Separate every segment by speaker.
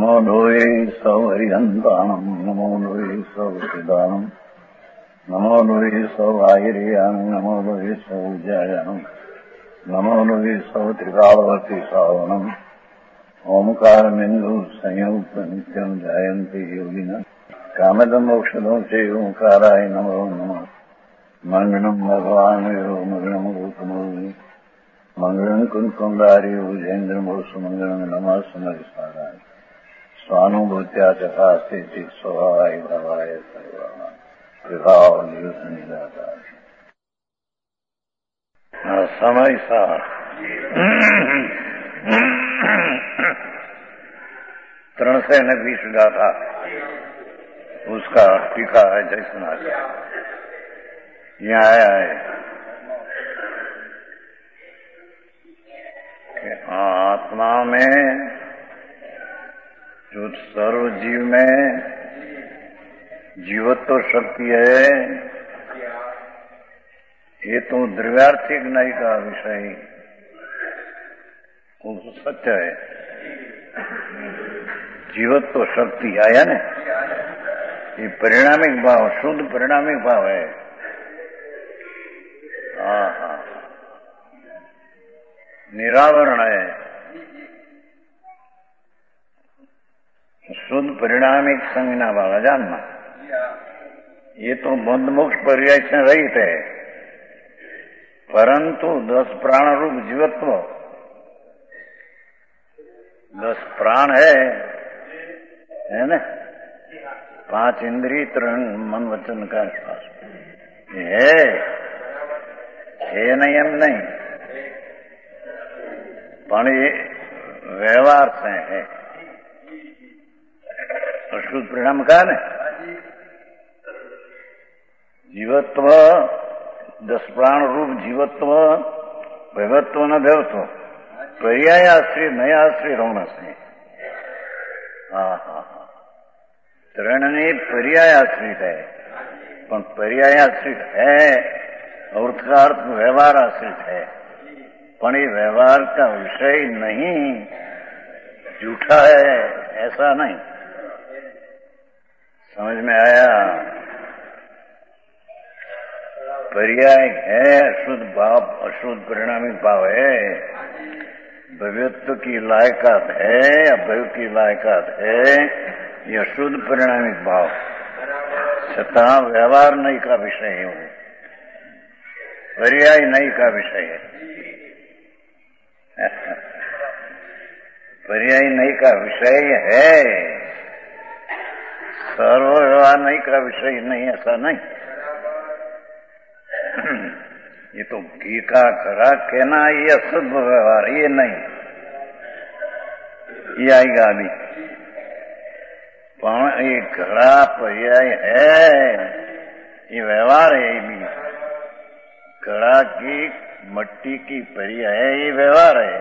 Speaker 1: नमो लोये सौहरिहन्ताणम् नमो लोये सौहृदानम् नमो लोये सौभागिर्यानम् नमो लोये सौज्यायानम् नमो लोये सौत्रिकालवती सावनम् ओंकारमिन्दु संयुक्त नित्यम् जायन्ति योगिनः कामदम् औषधम् च ओंकाराय नमो नमः मंगलम् भगवान् मंगलम् गौतमोऽग्नि मंगलम् कुंकुमधारी भुजेन्द्रमोसु मंगलम् नमः समरिसाराय स्वानुभूत्या चकास्ते स्वभावाय भावाय सर्वाणाम् विभावनिदाताय समय सार 320 गाथा उसका टीका है जैसना यहाँ आया है कि आत्मा में जो सर्व जीव में जीवत्व शक्ति है ये तो द्रव्यार्थिक नहीं का विषय वो सत्य है। जीवत्व शक्ति आया ना ये परिणामिक भाव शुद्ध परिणामिक भाव है। हाँ निरावरण है शुद्ध परिणामिक संज्ञा वाला जानना ये तो बंध मोक्ष पर्याय से रहित है परंतु 10 प्राण रूप जीवत्व 10 प्राण है ना 5 इंद्रिय 3 मन वचन का श्वास है नहीं हम नहीं पण ये व्यवहार से है अशुद्ध परिणाम का न जीवत्व 10 प्राण रूप जीवत्व भगवत्व न देवत्व पर्याय आश्रित नया आश्रित होना से त्रणनी पर्याय आश्रित है पर पर्याय आश्रित है और उसका अर्थ व्यवहार आश्रित है पण ये व्यवहार का विषय नहीं झूठा है ऐसा नहीं समझ में आया। पर्याय है अशुद्ध भाव अशुद्ध परिणामिक भाव है भव्यत्व की लायकात है अभय की लायकात है ये अशुद्ध परिणामिक भाव छता व्यवहार नहीं का विषय है पर्याय नहीं का विषय है पर्याय नहीं का विषय है सर्व व्यवहार नहीं का विषय नहीं ऐसा नहीं ये तो घी का खरा कहना ये अशुद्ध व्यवहार ये नहीं ये आएगा अभी पण ये घड़ा पर्याय है ये व्यवहार है ये भी घड़ा की मट्टी की पर्याय है ये व्यवहार है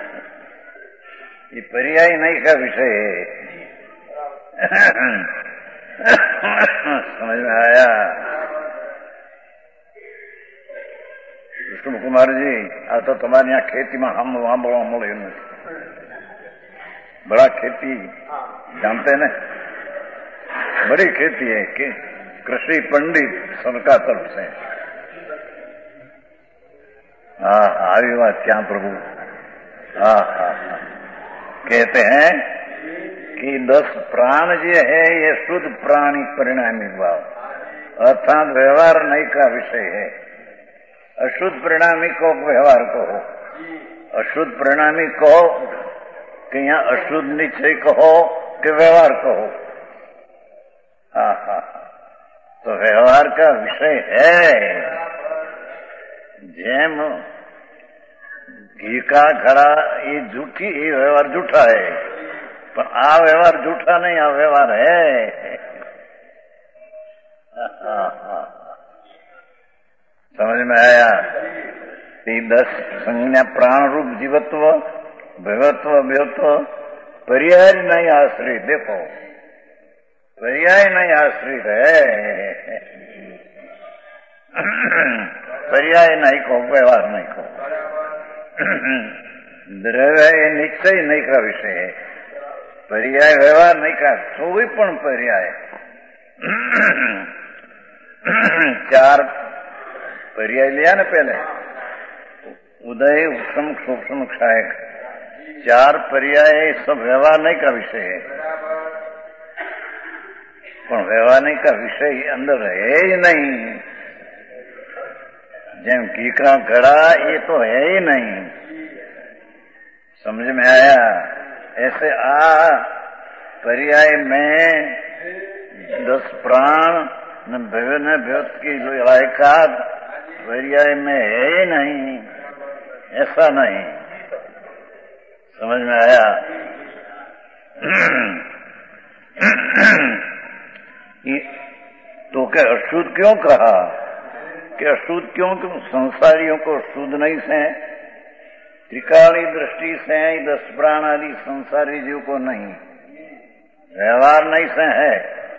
Speaker 1: ये पर्याय नहीं का विषय है समझ में आया। विष्णु कुमार जी आ तो तुम्हारे यहाँ खेती में हम वहां बोला मोड़े बड़ा खेती जानते न बड़ी खेती है कि कृषि पंडित सरकार तरफ से आई बात क्या प्रभु कहते हैं कि 10 प्राण जो है ये शुद्ध प्राणी परिणामिक भाव अर्थात व्यवहार नहीं का विषय है। अशुद्ध परिणामिक को व्यवहार कहो अशुद्ध परिणामिक कहो कि यहाँ अशुद्ध निश्चय कहो कि व्यवहार कहो तो व्यवहार का विषय है जेम घी का घड़ा ये झूठी ये व्यवहार झूठा है पर आ व्यवहार झूठा नहीं आ व्यवहार है। समझ में आया। 10 संज्ञा प्राण रूप जीवत्व भगवत्व अभ्यत्व पर्याय नहीं आश्रित देखो पर्याय नहीं आश्रित है पर्याय नहीं को व्यवहार नहीं को द्रव्य निश्चय नहीं का विषय है पर्याय व्यवहार नहीं का कोई पण पर्याय चार पर्याय लिया ना पहले, उदय, उपशम, सूक्ष्म, क्षायक, चार पर्याय सब व्यवहार नहीं का विषय है, पर व्यवहार नहीं का विषय अंदर है ही नहीं। जेम कीकरा घड़ा ये तो है ही नहीं, समझ में आया? ऐसे आ पर्याय में 10 प्राण न विभिन्न भ्युत की लायकात पर्याय में है ही नहीं, ऐसा नहीं, समझ में आया? तो क्या अशुद्ध क्यों कहा? कि अशुद्ध क्यों? संसारियों को शुद्ध नहीं से, त्रिकाली दृष्टि से 10 प्राण आदि संसारी जीव को नहीं, व्यवहार नहीं से है,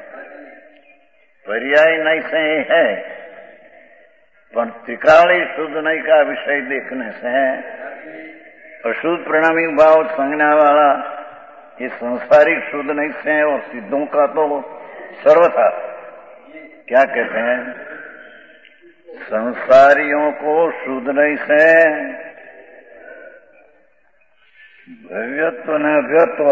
Speaker 1: पर्याय नहीं से है, पर त्रिकाली शुद्ध नहीं का विषय देखने से अशुद्ध परिणामी भाव संज्ञा वाला ये संसारिक शुद्ध नहीं से और सिद्धों का तो सर्वथा क्या कहते हैं, संसारियों को शुद्ध नहीं से भव्यत्व न अभ्यत्व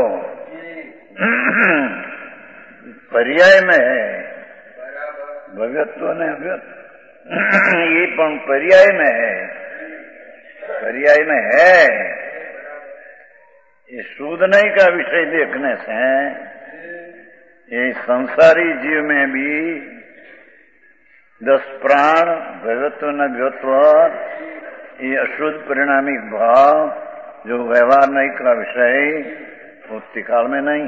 Speaker 1: पर्याय में है, भव्यत्व न अभ्यत्व ये पण पर्याय में है, पर्याय में है। ये शुद्ध नहीं का विषय देखने से ये संसारी जीव में भी 10 प्राण भव्यत्व न भ्यत्व ये अशुद्ध परिणामी भाव जो व्यवहार नहीं का विषय मुक्ति काल में नहीं,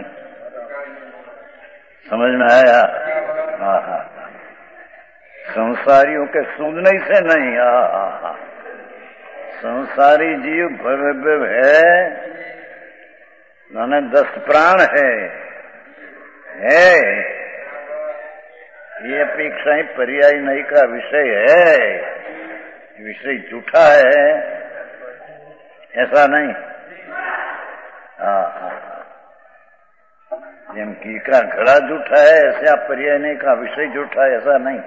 Speaker 1: समझ में आया? हाँ, संसारियों के शुद्ध नहीं से नहीं, संसारी जीव भव्य है, माने 10 प्राण है, ये अपेक्षा ही पर्याय नहीं का विषय है, विषय झूठा है, ऐसा नहीं। जेम कीकरा घड़ा झूठा है ऐसे आप पर्याय नहीं का विषय झूठा है, ऐसा नहीं।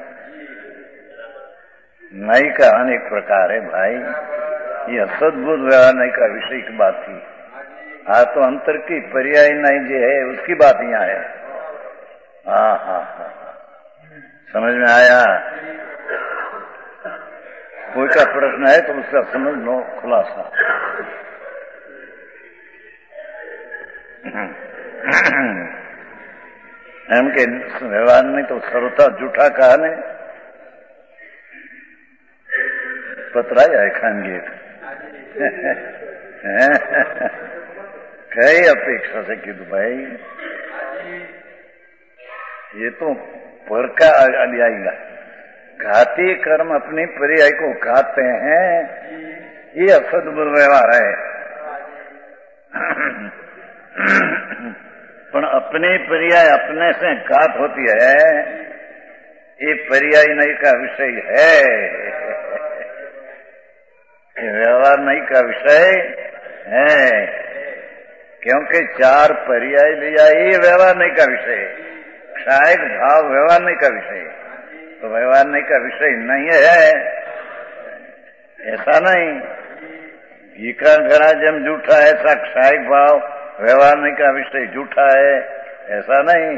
Speaker 1: नहीं का अनेक प्रकार है भाई, ये सद्बुद्ध व्यवहार नहीं का विषय की बात थी। हाँ, तो अंतर की पर्याय नहीं जो है उसकी बात यहाँ है। हाँ, समझ में आया? कोई का प्रश्न है तो उसका समझ लो खुलासा। एम के व्यवहार में तो सर्वथा झूठा कहा ने पतराया है खानगी कई अपेक्षा से कि भाई ये तो पर का आएगा, घाती कर्म अपनी पर्याय को खाते हैं, ये असद्बुद्ध व्यवहार है। पर अपनी पर्याय अपने से घात होती है, ये पर्याय नहीं का विषय है, ये व्यवहार नहीं का विषय है, क्योंकि 4 पर्याय लिया ये व्यवहार नहीं का विषय, क्षायक भाव व्यवहार नहीं का विषय, तो व्यवहार नहीं का विषय नहीं है, ऐसा नहीं। घीका घड़ा जम झूठा है, ऐसा क्षायक भाव व्यवहार नहीं का विषय झूठा है, ऐसा नहीं।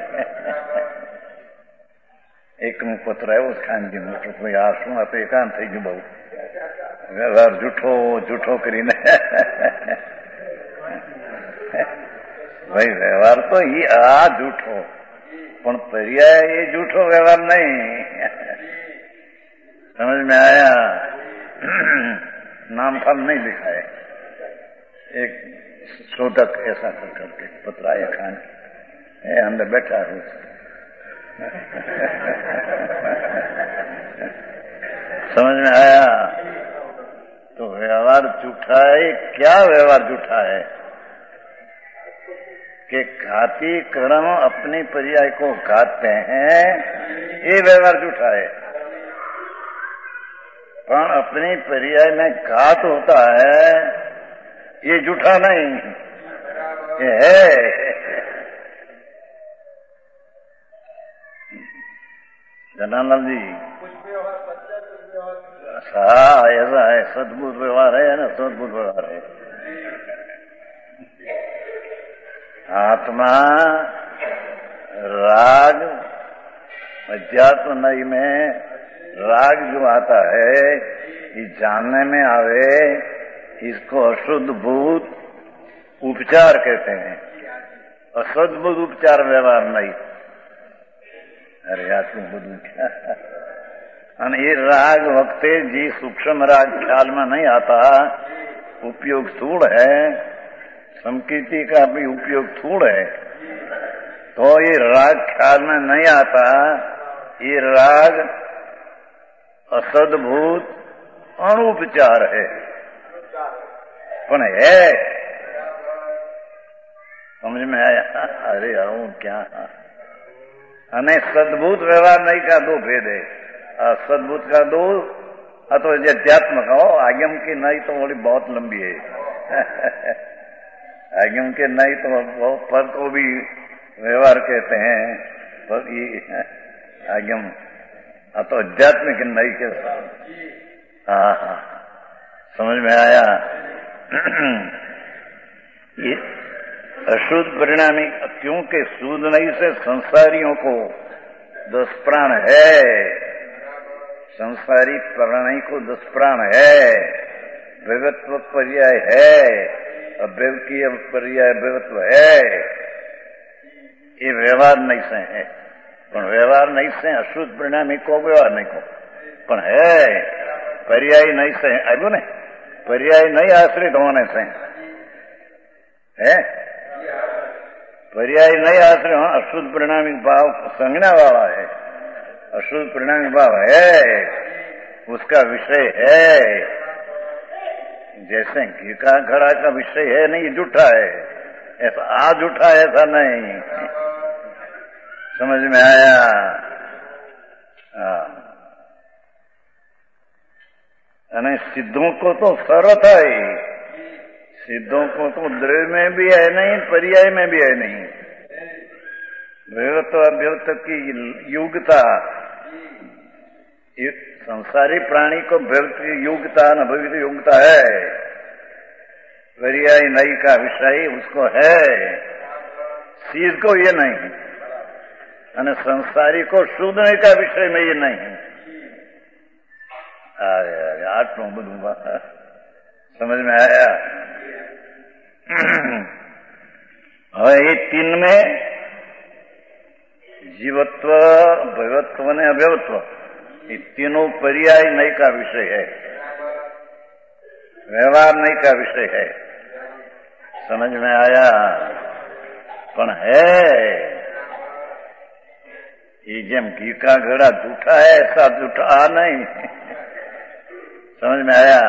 Speaker 1: एक નું પત્ર આવ્યો ખાનગી મોટો, કોઈ આ શું આપણે એકાંત થઈ ગયું બહુ વ્યવહાર જૂઠો જૂઠો કરીને ભાઈ વ્યવહાર તો આ જૂઠો, પણ पर्याय ये झूठो व्यवहार नहीं, समझ में आया? नाम फाम नहीं लिखा है, एक शोधक ऐसा करके पतराया खान अंदर बैठा है समझ में आया? तो व्यवहार झूठा है। क्या व्यवहार झूठा है? कि घाती कर्म अपनी पर्याय को घाते हैं, ये व्यवहार झूठा है। पर अपनी पर्याय में घात होता है, ये झूठा नहीं, ये है। जनालाल जी, हाँ ऐसा है, सद्भुत व्यवहार है ना, सद्भुत व्यवहार है। आत्मा राग अध्यात्म नई में राग जो आता है ये जानने में आवे, इसको अशुद्ध भूत उपचार कहते हैं। अशुद्ध भूत उपचार व्यवहार नहीं। अरे आत्म બધું અને એ राग वक्ते जी सूक्ष्म राग ख्याल में नहीं आता, उपयोग स्थूल है, संकीर्ति का भी उपयोग स्थूल है, तो ये राग ख्याल में नहीं आता। ये राग असद्भूत अणुपचार है, पण है, समझ में आया? अरे हूं क्या अने सद्भूत व्यवहार नहीं का दो भेद है। सद्भूत का दो तो अध्यात्म का हो, आगम की नहीं तो बड़ी बहुत लंबी है। आगम के नहीं तो पर को भी व्यवहार कहते हैं, पर ये आगम तो अध्यात्म की नहीं के। हाँ हाँ, समझ में आया? ये अशुद्ध परिणामी, क्योंकि शुद्ध नहीं से संसारियों को 10 प्राण है, संसारी प्राणी को 10 प्राण है, विवत्व पर्याय है, अव्यवकीय पर्याय विवत्व है। ये व्यवहार नहीं से है, पर व्यवहार नहीं से अशुद्ध परिणामी को व्यवहार नहीं को, पर है पर्याय नहीं से आयो ने, पर्याय नहीं आश्रित होने से है, पर्याय नहीं आश्रय अशुद्ध परिणामी भाव संज्ञा वाला है। अशुद्ध परिणामी भाव है, उसका विषय है। जैसे घी का घड़ा का विषय है नहीं, झूठा है, ऐसा आ झूठा है ऐसा नहीं। समझ में आया? अने सिद्धों को तो सरत है, सिद्धों को तो द्रव्य में भी है नहीं, पर्याय में भी है नहीं। व्यवत्व अव्यवत्व की युगता, संसारी प्राणी को व्यवत्व युगता न भवित युगता है, पर्याय नहीं का विषय उसको है, सिद्ध को ये नहीं, और संसारी को शूद्र का विषय में ये नहीं। आत्मा બધું समझ में आया? હવે ये 3 में जीवत्व, भवत्व ने अभवत्व, ये तीनों पर्याय नहीं का विषय है, व्यवहार नहीं का विषय है। समझ में आया? पण है ये जेम घी का घड़ा झूठा है, ऐसा झूठा नहीं। समझ में आया?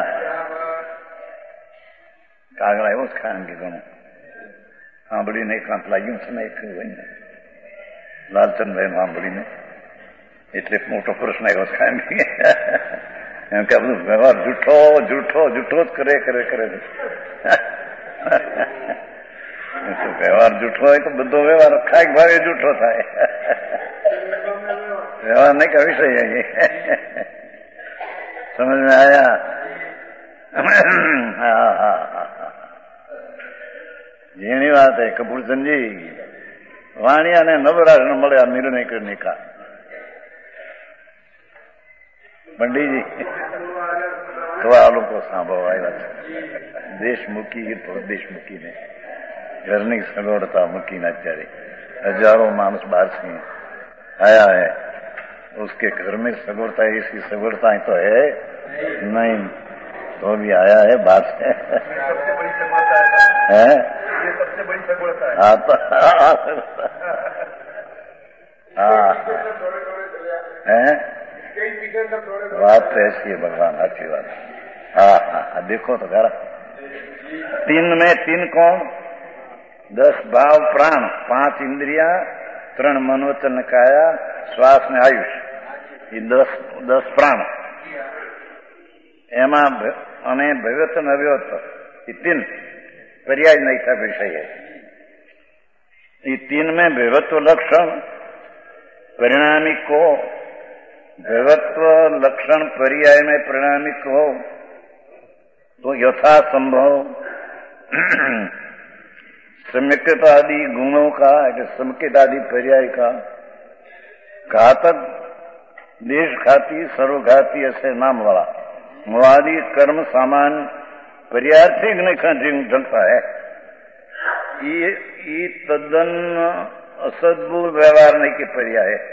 Speaker 1: કાગડા એવો જ ખાનગી ગણો સાંભળીને કાંત લાગ્યું છે ને, એક હોય ને લાલચંદભાઈ સાંભળીને એટલે મોટો પ્રશ્ન એવો જ ખાનગી, એમ કે બધું વ્યવહાર જૂઠો જૂઠો જૂઠો જ કરે કરે કરે વ્યવહાર જૂઠો હોય તો બધો વ્યવહાર ખાઈ ભાવે જૂઠો થાય। વ્યવહાર નહીં का विषय है। समझ में आया? हाँ हाँ हाँ, झीणी बात है। कपूरचंद जी वाणिया ने नवराज ने મળ્યા નિર્ણય करने का। पंडित जी तो आ लोग સાંભળવા આવ્યા છે, દેશમુખી દેશમુખી ને ઘરની સગવડતા મૂકીને અત્યારે હજારો માણસ બહાર से आया है, उसके घर में सगवड़ता ऐसी सगवड़ता तो है नहीं, तो भी आया है बात है।
Speaker 2: ये सबसे बड़ी सगवड़ता है।
Speaker 1: बात तो ऐसी है भगवान, अच्छी बात। हाँ हाँ, देखो तो जरा 3 में 3 कौन? 10 भाव प्राण, 5 इंद्रिया, 3 मनोवचन काया, श्वास ने आयुष, ये 10 प्राण। एमा અને ભવ્યત્વ અને અવ્યવત્વ ये 3 पर्याय नहीं का विषय है। ये 3 में भव्यत्व लक्षण परिणामी को व्यवत्व लक्षण पर्याय में परिणामिक हो तो यथा संभव सम्यक्त आदि गुणों का, सम्यक्त आदि पर्याय का घातक, देशघाती, सर्वघाती ऐसे नाम वाला मोहादि कर्म सामान्य पर्यार्थी नहीं ढंगता है। ये तद्दन असद्भुत व्यवहार नहीं के पर्याय है।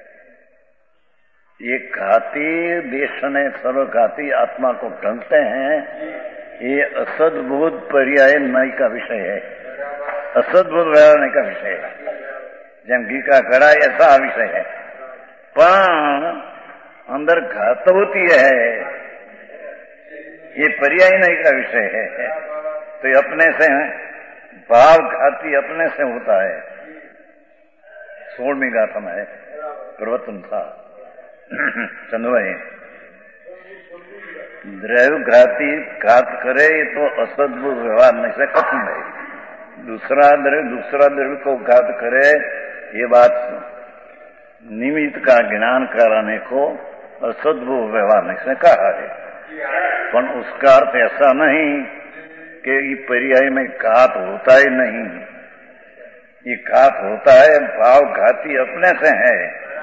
Speaker 1: ये घाती देश ने सर्वघाती आत्मा को ढंगते हैं, ये असद्भुत पर्याय नहीं का विषय है, असद्भुत व्यवहार नहीं का विषय है। જેમ ઘી का घड़ा ऐसा विषय है, पर अंदर घात होती है, ये पर्याय नहीं का विषय है। तो ये अपने से भाव घाती अपने से होता है। 16वीं गाथा में है प्रवचन था चंद्रभाई, द्रव्य घाती घात करे तो असद्भुत व्यवहार नहीं से खत्म है। दूसरा द्रव्य को घात करे, ये बात निमित्त का ज्ञान कराने को असद्भुत व्यवहार नहीं से कहा है। पर उसका अर्थ ऐसा नहीं कि ये पर्याय में घात होता ही नहीं, ये घात होता है। भाव घाती अपने से है,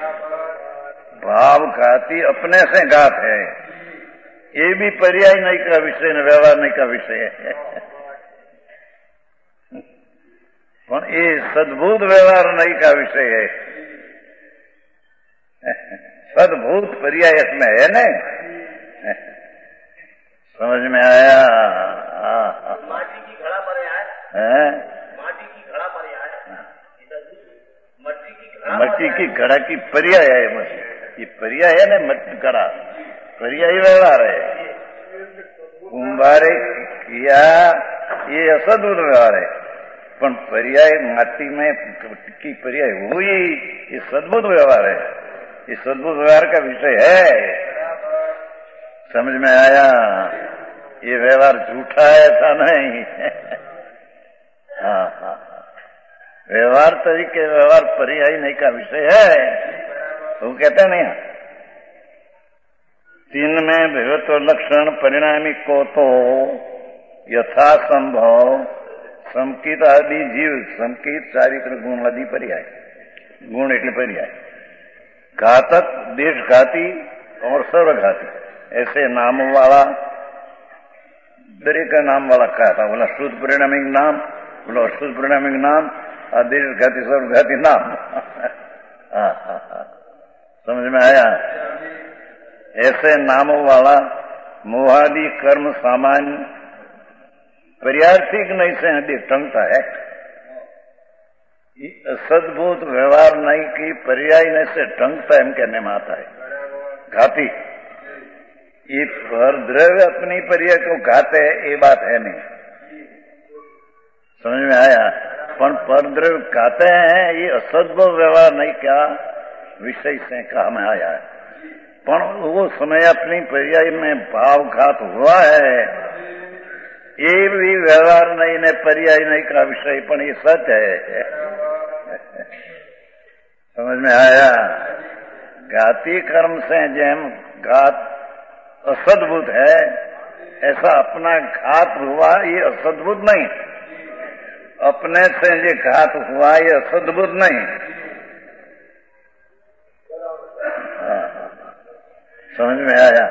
Speaker 1: भाव घाती अपने से घात है, ये भी पर्याय नहीं का विषय न व्यवहार नहीं का विषय है। पर ये सद्भूत व्यवहार नहीं का विषय है। सद्भूत पर्याय इसमें है न, समझ में आया?
Speaker 2: माटी की घड़ा पर्याय, माटी की घड़ा पर्याय,
Speaker 1: मट्टी की घड़ा की पर्याय है। ये पर्याय है ना, मट्टी घड़ा पर्याय व्यवहार है। कुंभारे किया ये असद्भुत व्यवहार है, पर पर्याय माटी में की पर्याय हुई ये सद्भुत व्यवहार है। ये सद्भुत व्यवहार का विषय है। समझ में आया? ये व्यवहार झूठा है ऐसा नहीं। हाँ, व्यवहार तरीके व्यवहार पर्याय नहीं का विषय है, तो कहते नहीं। 3 में भगवत लक्षण परिणामी को तो यथा संभव समकित आदि जीव, समकित चारित्र गुण आदि पर्याय, गुण એટલે पर्याय, घातक, देशघाती और सर्वघाती ऐसे नामों वाला, दरेक नाम वाला कहा था। बोला शुद्ध परिणामिक नाम, बोला अशुद्ध परिणामिक नाम, और देशघाती सर्वघाती नाम। समझ में आया? ऐसे नामों वाला मोहादि कर्म सामान्य पर्यार्थी नहीं से टंगता है। सद्भूत व्यवहार नहीं की पर्याय नहीं से टंगता है, कहने में आता है। घाती ये पर द्रव्य अपनी पर्याय को घाते है, ये बात है नहीं। समझ में आया? पर द्रव्य घाते हैं, ये असद्भुत व्यवहार नहीं क्या विषय से कहा में आया है। पर वो समय अपनी पर्याय में भाव घात हुआ है, ये भी व्यवहार नहीं ने पर्याय नहीं का विषय, पर ये सच है। समझ में आया? घाती कर्म से जैम घात असद्भुत है, ऐसा अपना घात हुआ ये असद्भुत नहीं, अपने से ये घात हुआ ये असद्भुत नहीं। समझ में आया?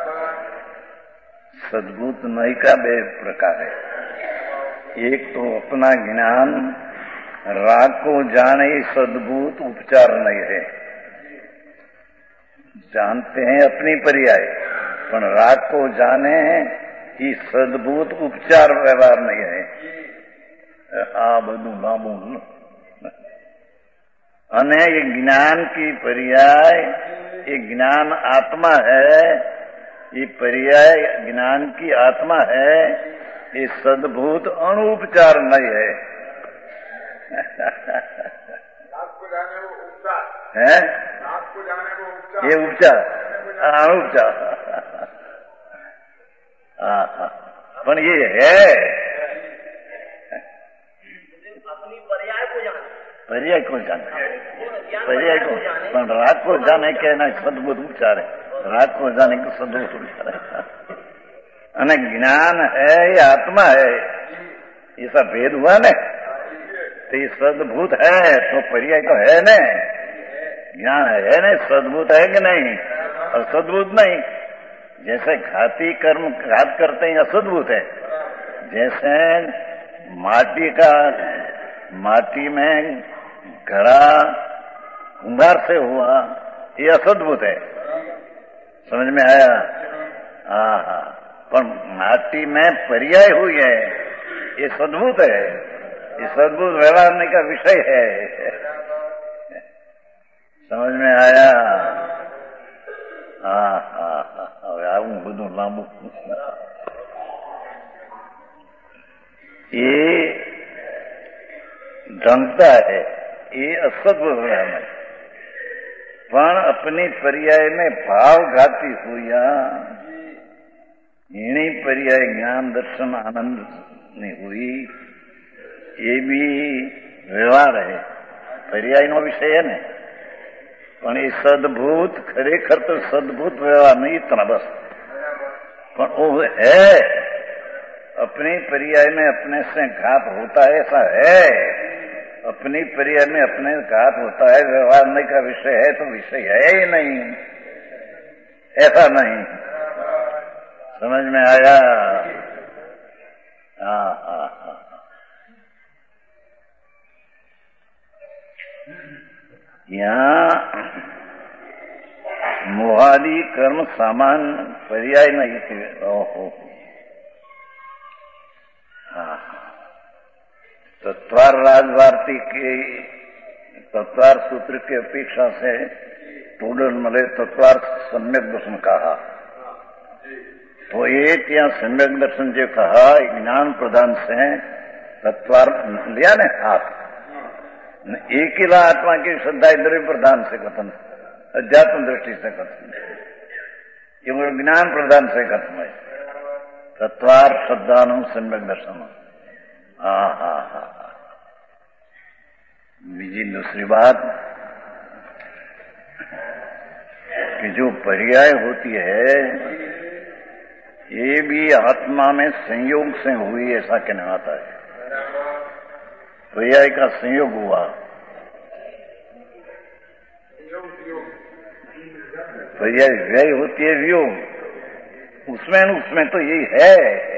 Speaker 1: सद्भुत नहीं का 2 प्रकार है। एक तो अपना ज्ञान राग को जाने सद्भुत उपचार नहीं है, जानते हैं अपनी पर्याय, पर राग को जाने कि सद्भुत उपचार व्यवहार नहीं है। आ બધું લાંબુ અને ये ज्ञान की पर्याय, ये ज्ञान आत्मा है, ये पर्याय ज्ञान की आत्मा है, ये सद्भूत अनुपचार नहीं है।
Speaker 2: आपको जाने वो उपचार
Speaker 1: है,
Speaker 2: आपको जाने वो उपचार,
Speaker 1: ये उपचार अनुपचार। पर ये है
Speaker 2: अपनी पर्याय को जाना,
Speaker 1: पर्याय को जानना। पर्याय को પણ રાગ को जाने के ना सद्बुद्ध उच्चारे राग को जाने के सद्बुद्ध उच्चारे અને ज्ञान है या आत्मा है ऐसा भेद हुआ ने तो ये सद्भूत है तो पर्याय तो है न ज्ञान है न सद्भूत है कि नहीं और सद्भूत नहीं जैसे घाती कर्म घात करते हैं असद्भूत है जैसे माटी में घड़ा कुंभार से हुआ ये असद्भुत है समझ में आया हाँ पर माटी में पर्याय हुई है ये सद्भुत है ये सद्भुत व्यवहार का विषय है समझ में आया हाँ आવું બધું લાંબુ ये ढंगता है ये असद्भुत व्यवहार है पण अपनी पर्याय में भाव घाती हुआ इन्हीं पर्याय ज्ञान दर्शन आनंद नहीं हुई ये भी व्यवहार है पर्याय नो विषय है ने पण ये सद्भूत खरेखर तो सद्भूत व्यवहार नहीं इतना बस पण वो है अपनी पर्याय में अपने से घात होता है ऐसा है अपनी पर्याय में अपने घात होता है व्यवहार नहीं का विषय है तो विषय है ही नहीं ऐसा नहीं समझ में आया हाँ यहाँ मोहादि कर्म सामान्य पर्याय नहीं थे ओहो हाँ तत्वार राजवार्ती के तत्वार सूत्र की अपेक्षा से टूडल मले तत्वार सम्यक दर्शन कहा तो एक या सम्यक दर्शन जो कहा ज्ञान प्रदान से तत्वार लिया ने हाथ एक ही आत्मा की श्रद्धा द्रव्य प्रदान से कथन अध्यात्म दृष्टि से कथन ये ज्ञान प्रदान से कथन है तत्वार श्रद्धानु सम्यक दर्शन हाँ बीजी दूसरी बात कि जो पर्याय होती है ये भी आत्मा में संयोग से हुई ऐसा कहना आता है पर्याय का संयोग हुआ पर्याय व्यय होती है वियोग उसमें तो यही है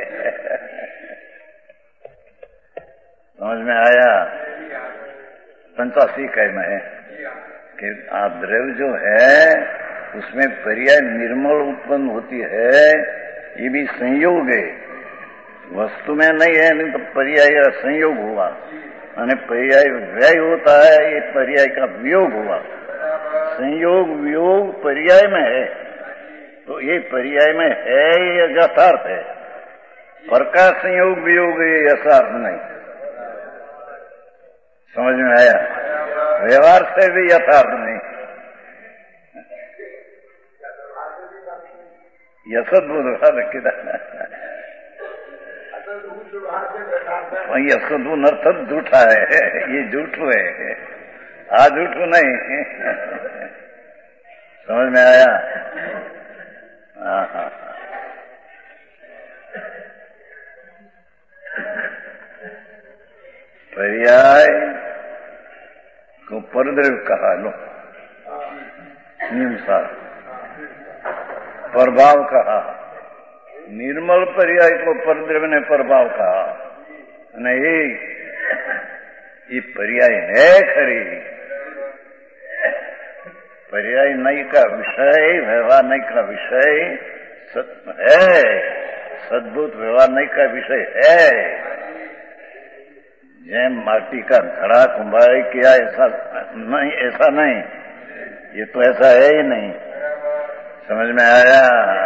Speaker 1: समझ में आया 85 कहना है कि आप द्रव्य जो है उसमें पर्याय निर्मल उत्पन्न होती है ये भी संयोग है वस्तु में नहीं है नहीं तो पर्याय संयोग हुआ અને पर्याय व्यय होता है ये पर्याय का वियोग हुआ संयोग वियोग पर्याय में है तो ये पर्याय में है ये यथार्थ है पर का संयोग वियोग ये यथार्थ नहीं समझ में आया व्यवहार से भी यथार्थ नहीं यसद्भुत ये सद्भुत अर्थ झूठा है ये झूठू है आज झूठू नहीं समझ में आया हाँ पर्याय को परद्रव्य कहा लो नियमसार प्रभाव कहा निर्मल पर्याय को परद्रव्य ने प्रभाव कहा नहीं ये पर्याय है खरी पर्याय नहीं का विषय व्यवहार नहीं का विषय है सद्भुत व्यवहार नहीं का विषय है जैम माटी का घड़ा कुंभाई किया ऐसा नहीं ये तो ऐसा है ही नहीं समझ में आया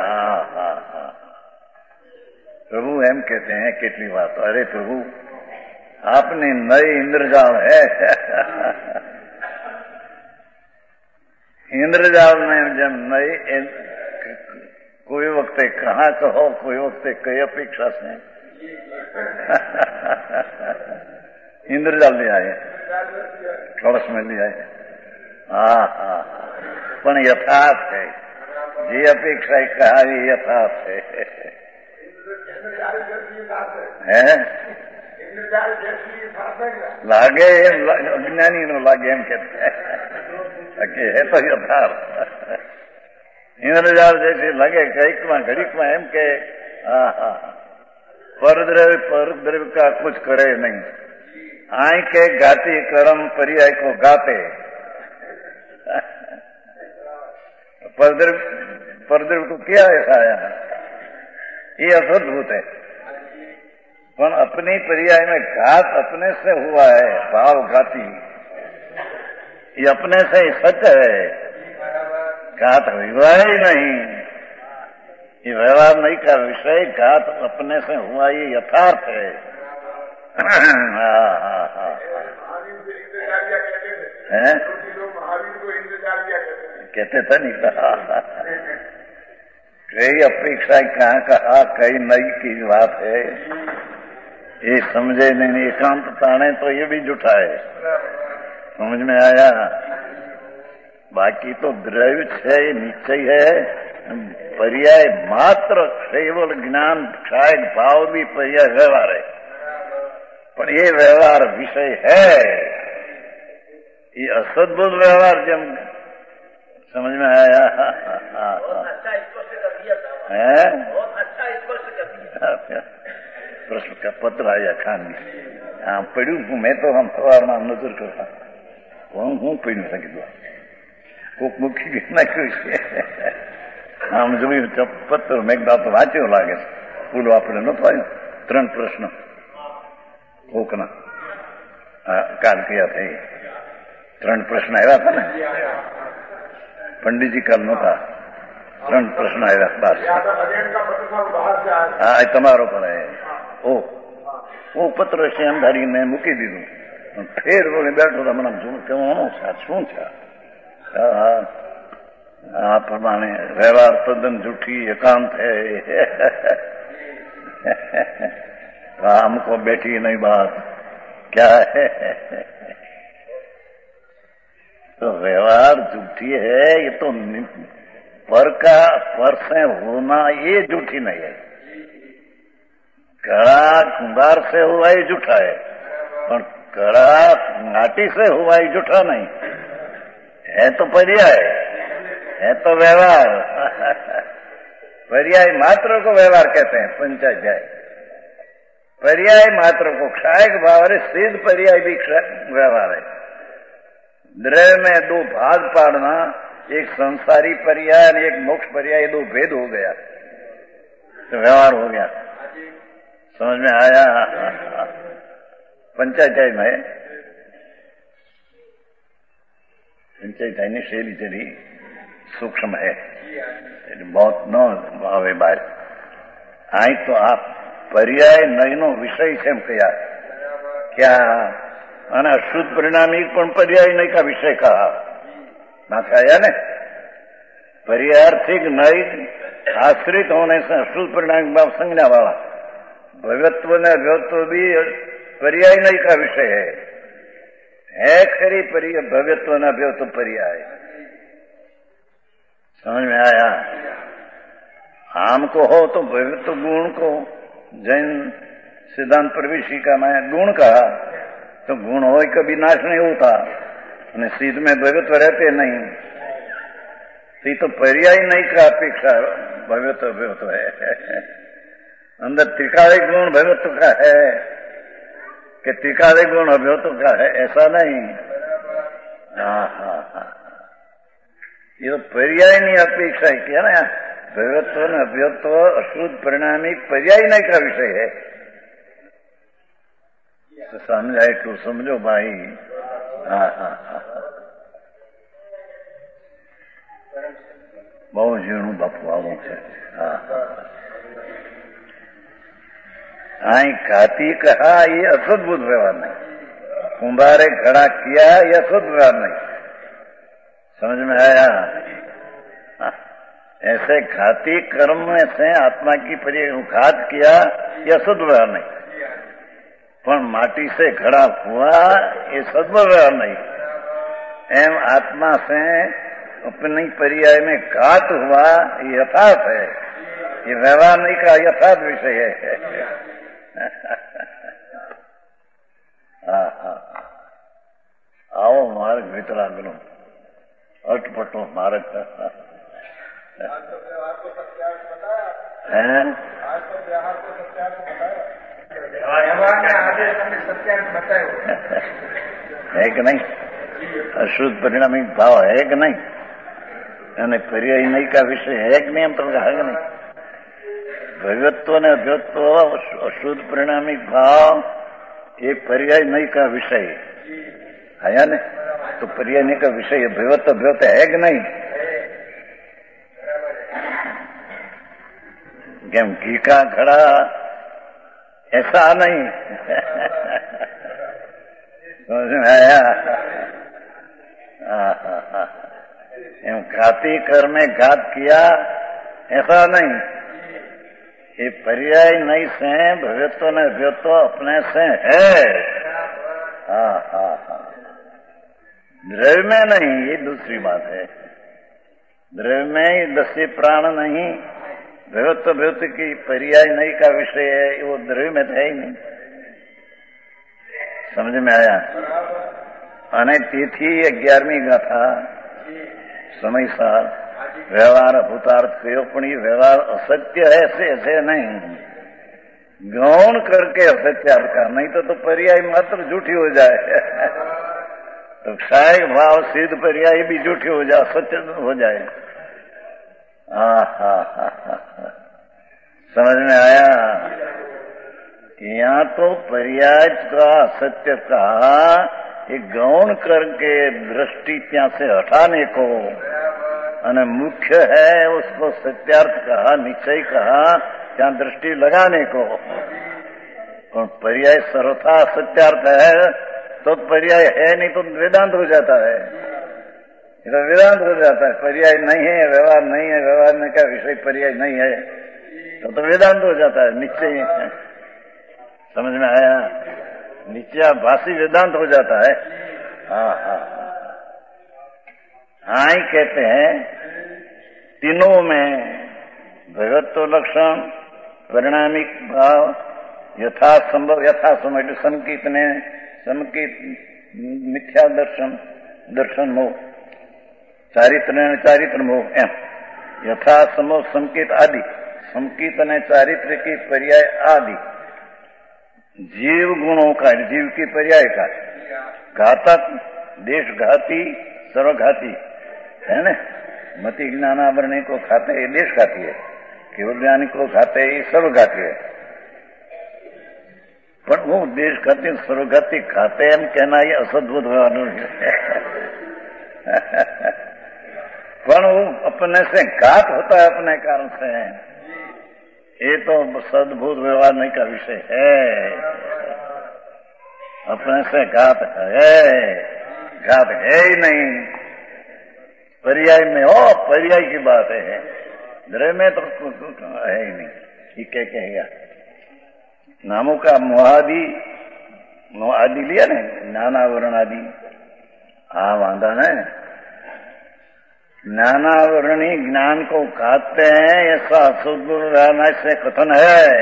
Speaker 1: प्रभु एम कहते हैं कितनी बात अरे प्रभु आपने नई इंद्रजाल है इंद्रजाल में जब नई कोई वक्त कहाँ कहो कोई वक्त कई अपेक्षा से इंद्रजाल ले आए कलश में ले आए હા હા પણ યથાર્થ છે. જે અપેક્ષા કहा એ યથાર્થ છે. હે લાગે એમ અજ્ઞાની નો લાગે એમ કે હે તો યથાર્થ. ઇન્દ્રજાળ જેથી લાગે કઈકમાં ઘડીકમાં એમ કે હા હા परद्रव्य का कुछ करे नहीं. आय के गाती कर्म पर्याय को गाते. परद्रव्य को क्या ऐसा है? ये अद्भुत है. पर अपनी पर्याय में घात अपने से हुआ है. भाव घाती ये अपने से ही सच है. घात हुआ ही नहीं. ये व्यवहार नहीं का विषय. घात अपने से हुआ ये यथार्थ है. कहते थे नहीं कहा कई अपेक्षा कहाँ कहा कई नई की बात है. ये समझे नहीं. एकांत ताने तो ये भी झूठा है. समझ में आया? बाकी तो द्रव्य है निश्चय है. पर्याय मात्र केवल ज्ञान क्षाय भाव भी पर्याय व्यवहार है. पर ये व्यवहार विषय है. ये असद्भुत व्यवहार जब समझ में आया.
Speaker 2: अच्छा स्पष्ट कर दिया
Speaker 1: है
Speaker 2: बहुत अच्छा स्पष्ट कर दिया.
Speaker 1: प्रश्न का पत्र आया खान हाँ पढ़ू मैं तो हम सवार में नजर करता हूँ पढ़ू सकी कोक मुखी नाખ્યું છે. આમ જોયું પત્ર મેઘદા તો વાંચ્યો લાગે છે. પૂલો આપણે નતો આવ્યો 3 પ્રશ્ન કોકના કાલ કયા થઈ 3 પ્રશ્ન આવ્યા હતા ને પંડિતજી કાલ નહોતા. 3 પ્રશ્ન આવ્યા બસ. હા એ તમારો પણ હું પત્ર શ્યામધારીને મૂકી દીધું. ફેર બેઠો તો મને કેવું શું છે આ પ્રમાણે વ્યવહાર તદ્દન જૂઠી એકાંત है. हमको बैठी नहीं बात क्या है. तो व्यवहार झूठी है. ये तो पर का पर से होना ये झूठी नहीं है. कड़ा कुंभार से हुआ ही झूठा है. पर कड़ा घाटी से हुआ ही झूठा नहीं है. तो पर्याय है तो व्यवहार. पर्याय मात्र को व्यवहार कहते हैं. पंचाध्याय पर्याय मात्र को क्षायक भाव है. सिद्ध पर्याय भी व्यवहार है. द्रव्य में 2 भाग पाड़ना एक संसारी पर्याय और एक मोक्ष पर्याय 2 भेद हो गया तो व्यवहार हो गया. समझ में आया? पंचाध्याय में पंचाध्याय ની શૈલી જરી सूक्ष्म है. बहुत न આવે બહાર. અહીં તો આ પર્યાય નયનો વિષય છે એમ કહ્યા क्या અને અશુદ્ધ પરિણામી પણ પર્યાય નય का विषय कहा माथे आया ने. पर्यायार्थिक नय आश्रित होने से अशुद्ध परिणामी भाव संज्ञा वाला भव्यत्व ने अभ्यत्व भी पर्याय नय का विषय है खरी भव्यत्व न अभ्यत्व पर्याय. समझ में आया? आम को हो तो भव्यत्व गुण को जैन सिद्धांत प्रवेशिका में गुण कहा तो गुण हो कभी नाश नहीं होता અને सिद्ध में भव्यत्व रहते नहीं. तो पर्याय नहीं का अपेक्षा भव्यत्व अभ्यत्व है. अंदर त्रिकालिक गुण भव्यत्व का है कि त्रिकालिक गुण अभ्यत्व का है ऐसा नहीं. ये तो पर्याय नहीं अपेक्षा है क्या ना. भव्यत्व न अभ्यत्व अशुद्ध परिणामी पर्याय नहीं का विषय है. तो समझाए तो समझो भाई. બહુ ઝીણું બાપુ આવું છે. અહીં ઘાતી કહા ये असद्भुत व्यवहार नहीं. कुंभारे घड़ा किया ये असद्भुत व्यवहार नहीं. समझ में आया? ऐसे घाती कर्म से आत्मा की घात किया ये असद्भुत व्यवहार नहीं. पर माटी से घड़ा हुआ ये सद्भुत व्यवहार नहीं. एम आत्मा से अपनी पर्याय में घात हुआ यथार्थ है, ये व्यवहार नहीं का यथार्थ विषय है। आओ मार्ग वितरागनो अटपटो मार्ग का है कि नहीं? अशुद्ध परिणामी भाव है कि नहीं? અને પર્યાય નહીં का विषय है कि नहीं? हम तो कहा कि नहीं? भगवत्व ने अभ्यत्व अशुद्ध परिणामी भाव ये पर्याय नहीं का विषय है ने? तो पर्याय नहीं का विषय भगवत्व अभ्यत्व है कि नहीं? केम घी का घड़ा ऐसा नहीं समझ में आया? घाती कर में घात किया ऐसा नहीं, ये पर्याय नहीं से भगवत्व ने भगवत्व अपने से है। द्रव्य में नहीं, ये दूसरी बात है। द्रव्य में 10 प्राण नहीं, भगवत्व भगवत्व की पर्याय नहीं का विषय है, वो द्रव्य में है ही नहीं। समझ में आया? અને તેથી 11મી ગાથા સમયસાર व्यवहार भूतार्थ कहो, पण ये व्यवहार असत्य है ऐसे नहीं, गौण करके असत्य का, नहीं तो पर्याय मात्र झूठी हो जाए। तो क्षाय भाव सिद्ध पर्याय भी झूठी हो जाए, असत्य हो जाए। समझ में आया? यहाँ तो पर्याय का असत्य का एक गौण करके दृष्टि त्या से हटाने को, और मुख्य है उसको सत्यार्थ कहा, निश्चय कहा, त्या दृष्टि लगाने को। और पर्याय सर्वथा सत्यार्थ है तो पर्याय है, नहीं तो वेदांत हो जाता है। तो वेदांत हो जाता है, पर्याय नहीं है, व्यवहार नहीं है, व्यवहार में क्या विषय पर्याय नहीं है, तो वेदांत हो जाता है, निश्चय। समझ में आया? निश्चयाभासी वेदांत हो जाता है। हाँ ही कहते हैं तीनों में भगवत्व लक्षण, परिणामिक भाव, यथासंभव यथासंभव संकीत ने संकीत मिथ्या दर्शन मोह, चारित्र ने चारित्र मोह, एम यथासंभव संकेत आदि, संकीत ने चारित्र की पर्याय आदि, जीव गुणों का, जीव की पर्याय का, घातक, देशघाती, सर्वघाती है ना। मति ज्ञानावरणी को खाते ये देशघाती है, केवल ज्ञानी को खाते ये सर्वघाती है। पर वो देशघाती सर्वघाती खाते एम कहना ये असद्भुत होવાનું है। पर वो अपने से घात होता है अपने कारण से, ये तो सद्भुत व्यवहार नहीं का विषय है। अपने से घात है ही नहीं। पर्याय में हो, पर्याय की बात है, द्रव्य में तो है ही नहीं। ठीक है, कहेगा नामों का मोहादि लिया ना, ज्ञानावरण आदि, हाँ वादा है। ज्ञानावरणी ज्ञान को खाते हैं, ऐसा सद्गुरु रहना से कथन है।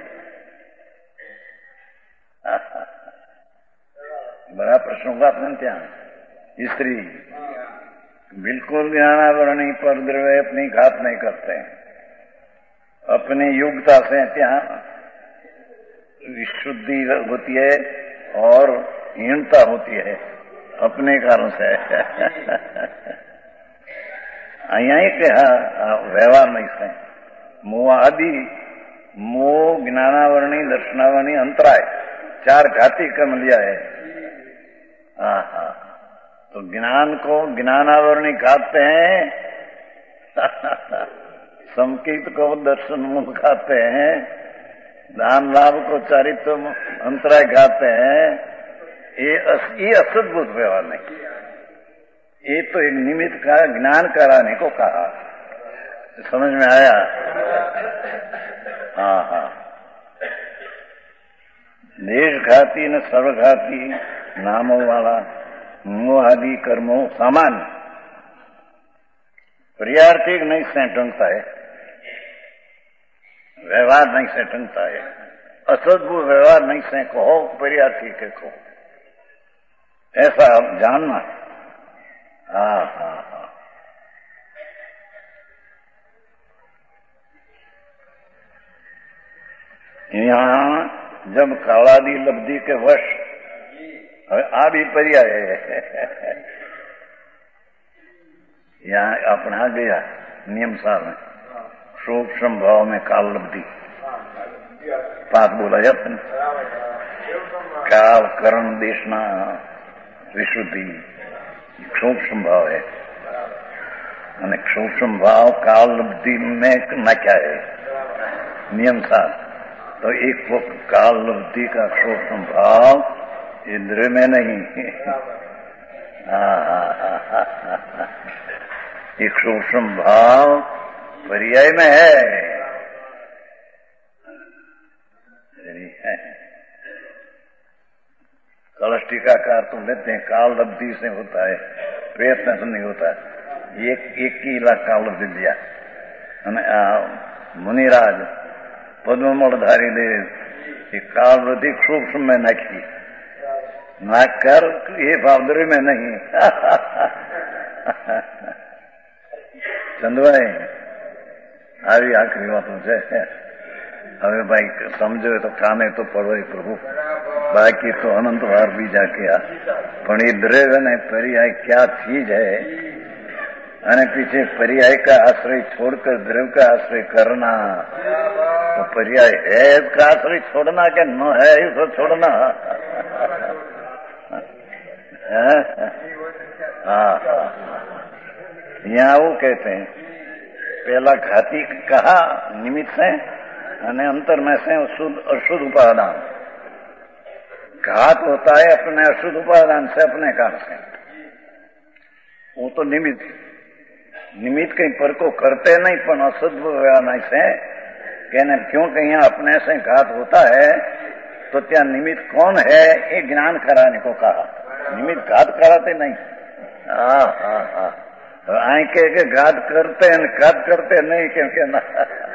Speaker 1: बड़ा प्रश्न होगा अपने क्या? स्त्री बिल्कुल ज्ञानावरणी पर द्रव्य अपनी घात नहीं करते, अपनी योग्यता से त्या विशुद्धि होती है और हीनता होती है अपने कारण से। અહીંયા कहा व्यवहार नहीं से मोह आदि, मोह ज्ञानावरणी दर्शनावरणी अंतराय 4 घाती क्रम लिया है। तो ज्ञान को ज्ञानावरणी खाते हैं, संकीत को दर्शन मुख खाते हैं, दान लाभ को चारित्र अंतराय खाते हैं। ये असद्भुत व्यवहार नहीं, ये तो एक निमित्त का ज्ञान कराने को कहा। समझ में आया? हाँ। देशघाती न सर्वघाती नामों वाला मोहादि कर्मों सामान्य प्रियार्थी नहीं से ढंगता है, व्यवहार नहीं से ढंगता है, असद्भुत व्यवहार नहीं से कहो प्रियार्थी के कहो, ऐसा आप जानना है। हाँ हाँ हाँ, यहाँ जब कालादि लब्धि के वश आ भी पर्याय है यहाँ अपना गया नियम सार में सूक्ष्म भाव में काल लब्धि पाठ बोला जाता काल करण देशना विशुद्धि सूक्ष्म भाव है અને सूक्ष्म भाव काल लब्धि में न क्या है नियम सार। तो एक वो काल लब्धि का सूक्ष्म भाव इंद्र में नहीं, एक सूक्ष्म भाव पर्याय में है। कलश टीकाकार तो लेते हैं काल लब्धि से होता है, प्रयत्न से नहीं होता है। एक ही लाख काल लब्धि दिया मुनिराज पद्ममलधारी ने काल लब्धि सूक्ष्म में नाखी ना कर ये भावदरी में नहीं चंदुभाई આવી આખરી વાતો છે। હવે ભાઈ સમજો તો કામે તો પડો પ્રભુ, બાકી તો અનંત વાર બીજા क्या। પણ એ દ્રવ્ય ને पर्याय क्या चीज है અને पीछे पर्याय का आश्रय छोड़कर द्रव्य का आश्रय करना, तो पर्याय है इसका आश्रय छोड़ना कि न है इसको छोड़ना। हाँ यहाँ वो कहते हैं पहला घाती कहा निमित्त से અને अंतर में से अशुद्ध उपादान। घात होता है अपने अशुद्ध उपादान से, अपने कारण से, वो तो निमित्त कहीं पर को करते नहीं पण अशुद्ध व्यवहार से कहने, क्योंकि यहाँ अपने से घात होता है तो क्या निमित्त कौन है ये ज्ञान कराने को कहा, निमित्त घात कराते नहीं। हाँ हाँ हाँ, आए के घात करते हैं घात करते नहीं क्योंकि ना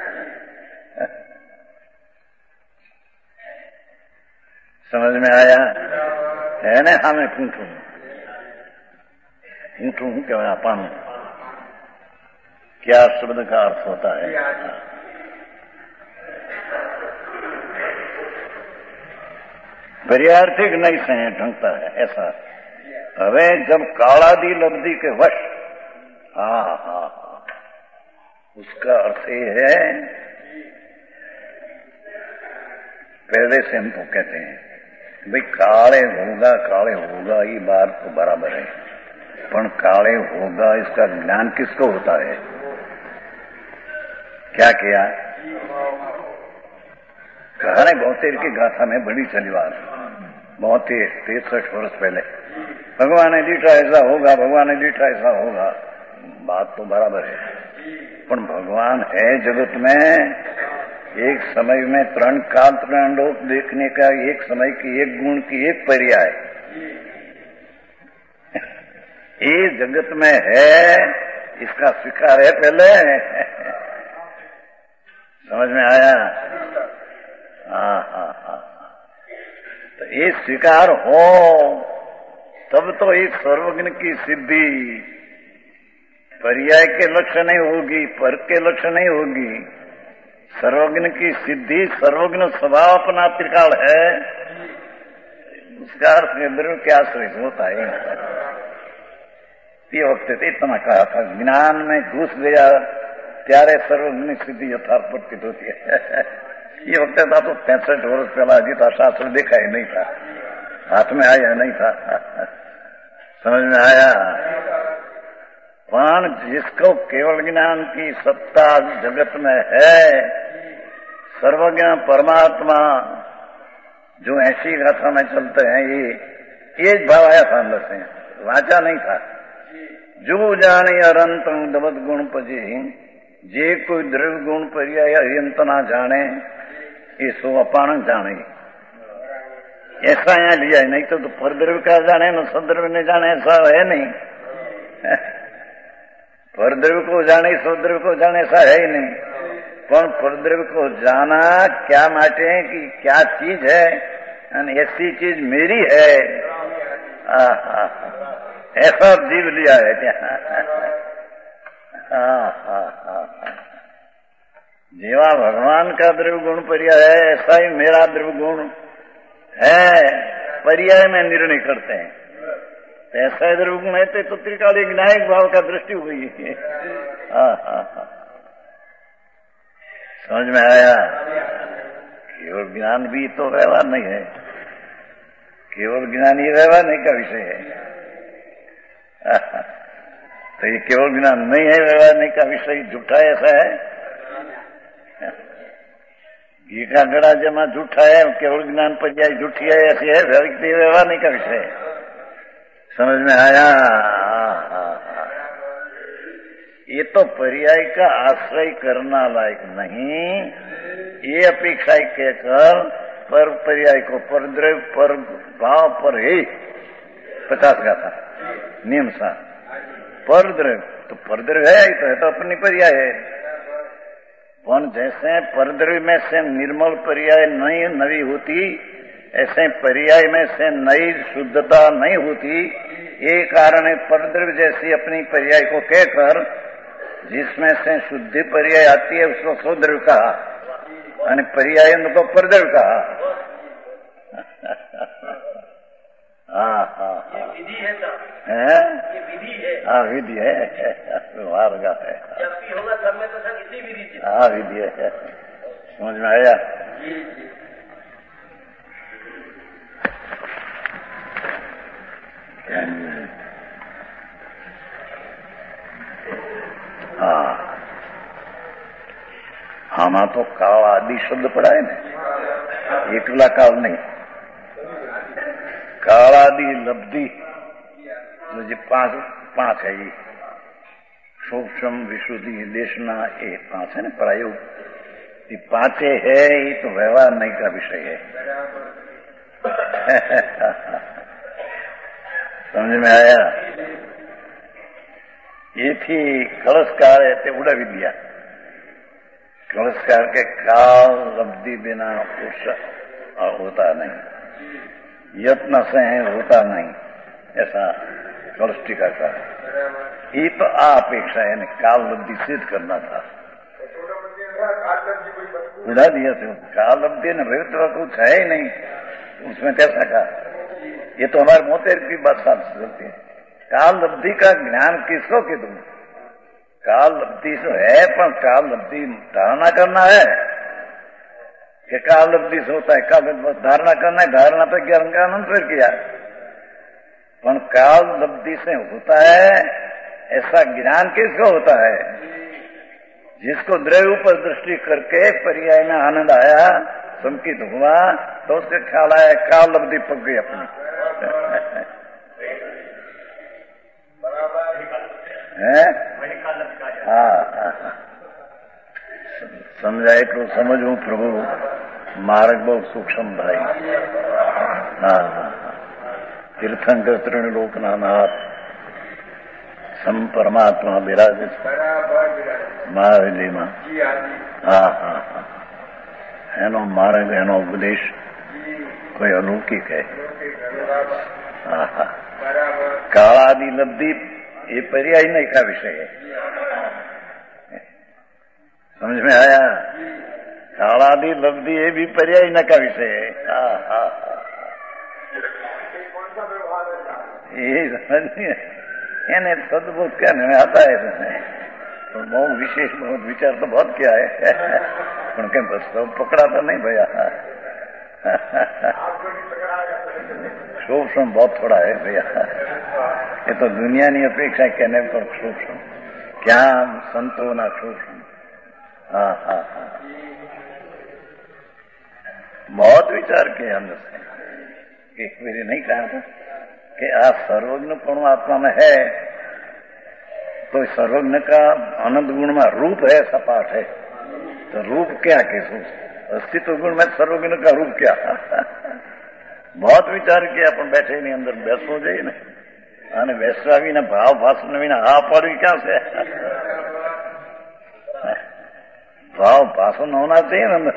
Speaker 1: समझ में आया है ना। हमें पूछू क्या अपन क्या शब्द का अर्थ होता है। पर्यार्थी नहीं से ढंगता है ऐसा। હવે जब कालादि लब्धि के वश, हाँ हाँ हाँ, उसका अर्थ ये है पहले से हम तो कहते हैं भाई काले होगा ये बात तो बराबर है, पण काले होगा इसका ज्ञान किसको होता है। क्या किया कहानी बहुतेर की गाथा में बड़ी चली बात, 63 वर्ष पहले भगवान ने लीठा ऐसा होगा, भगवान ने लीठा ऐसा होगा, बात तो बराबर है, पण भगवान है जगत में एक समय में 3 काल 3 लोक देखने का, एक समय की एक गुण की एक पर्याय ये जगत में है, इसका स्वीकार है पहले। समझ में आया। हाँ हाँ हाँ, तो ये स्वीकार हो तब तो एक सर्वज्ञ की सिद्धि पर्याय के लक्ष्य नहीं होगी, पर के लक्ष्य नहीं होगी। सर्वज्ञ की सिद्धि सर्वज्ञ स्वभाव अपना त्रिकाल है, उसका अर्थ द्रव्य के आश्रय होता है। ये वक्त इतना कहा था, ज्ञान में घुस गया त्यारे सर्वज्ञ सिद्धि यथार्थ प्रतीत होती है। ये वक्त था तो 65 वर्ष पहला गीता शास्त्र देखा ही नहीं था, हाथ में आया नहीं था। समझ में आया। पण जिसको केवल ज्ञान की सत्ता जगत में है, सर्वज्ञ परमात्मा जो ऐसी गाथा में चलते हैं, ये भाव आया था अंदर से, वाचा नहीं था। जो जाने अरंत दबत गुण पजी, जे कोई द्रव्य गुण पर्याय अयंत ना जाने, ये सो अपान जाने। ऐसा यहाँ लिया है, नहीं तो परद्रव्य का जाने न सद्रव्य ने जाने, ऐसा है नहीं। परद्रव्य को जाने सौद्रव्य को जाने ऐसा है ही नहीं। पण परद्रव्य को जाना क्या माटे है कि क्या चीज है, ऐसी चीज मेरी है, ऐसा जीव लिया है क्या। जेवा भगवान का द्रव्य गुण पर्याय है, ऐसा ही मेरा द्रव्य गुण है, पर्याय में निर्णय करते हैं। ऐसा द्रव्य गुण है तो त्रिकालीय ज्ञायक भाव का दृष्टि हुई है। समझ में आया। केवल ज्ञान भी तो व्यवहार नहीं है, केवल ज्ञान ही व्यवहार नहीं का विषय है। तो ये केवल ज्ञान नहीं है, व्यवहार नहीं का विषय झूठा ऐसा है। घी का गड़ा जमा झूठा है, केवल ज्ञान पर्याय झूठी है, ऐसी है व्यवहार नहीं का विषय है। समझ में आया। ये तो पर्याय का आश्रय करना लायक नहीं, ये अपेक्षा कहकर पर पर्याय को परद्रव्य पर भाव पर ही 50 का था नियम सा। परद्रव्य तो परद्रव्य है तो अपनी पर्याय है। पण जैसे परद्रव्य में से निर्मल पर्याय नहीं नवी होती, ऐसे पर्याय में से नई शुद्धता नहीं होती। ये कारण है परद्रव्य जैसी अपनी पर्याय को कहकर जिसमें से शुद्धि पर्याय आती है उसको सौद्रव्य कहा, यानी पर्याय उनको परद्रव्य कहा।
Speaker 2: ये विधि है सर, ये विधि है।
Speaker 1: हाँ विधि है, मार्ग है।
Speaker 2: जब भी होगा सब में तो सर इसी विधि से।
Speaker 1: हाँ विधि है, समझ में आया। हाँ हाँ तो काल आदि शब्द पढ़ा है ना, एकला काल नहीं, कालादि लब्धि जो पांच है ये सूक्ष्म विशुद्धि लेशना, ये 5 है ना पढ़ाई। ये 5 है, ये तो व्यवहार नहीं का विषय है। समझ में आया। ये थी कलशकार है ते उड़ा विद्या, कलशकार के काल लब्धि बिना कुछ होता नहीं, यत्न से होता नहीं, ऐसा कलश टीका का। ये तो अपेक्षा है, काल लब्धि सिद्ध करना था, उड़ा दिया थे। काल लब्धि न भविष्य कुछ है ही नहीं, उसमें कैसा कहा। ये तो हमारे मोतेर की बात साफ चलती है। काल लब्धि का ज्ञान किसको कि तुम, काल लब्धि तो है, पर काल लब्धि धारणा करना है कि काल लब्धि से होता है, काल धारणा करना है, धारणा पे ज्ञान का अनंत फिर किया। पर काल लब्धि से होता है ऐसा ज्ञान किसको होता है, जिसको द्रव्य पर दृष्टि करके पर्याय में आनंद आया, संकित हुआ, तो उसके ख्याल आया काल लब्धि पक गई अपनी। हाँ समझाए तो समझू प्रभु, मार्ग बहुत सूक्ष्म भाई। हाँ तीर्थंकर तृण लोकनाथ सम परमात्मा विराज महाविली में। हाँ एनो मार्ग एनो उपदेश कोई अलौकिक है। कालादि लब्धि ये पर्याय नहीं का विषय है, समझ में आया। कालादि लब्धि ये भी पर्याय न का विषय है। ये समझ એને સદબોધ क्या नहीं आता है तो बहुत विशेष बहुत विचार तो बहुत क्या है, પણ કઈ બસ તો પકડાતા नहीं भैया। सूक्ष्म बहुत थोड़ा है भैया, ये तो दुनिया की अपेक्षा कहने पर सूक्ष्म क्या संतो ना सूक्ष्म। हाँ बहुत विचार किए हमने, एक मेरी नहीं कहा था कि आ सर्वज्ञ परमात्मा में है, तो सर्वज्ञ का आनंद गुण में रूप है, सपाट है, तो रूप क्या के अस्तित्व गुण में सर्वज्ञ का रूप क्या। बहुत વિચાર કિયા પણ બેઠે ની અંદર બેસવો જોઈએ ને, અને બેસવા વિના ભાવ ભાષણ વિના હા પાડવી क्या છે? भाव भाषण होना चाहिए ना।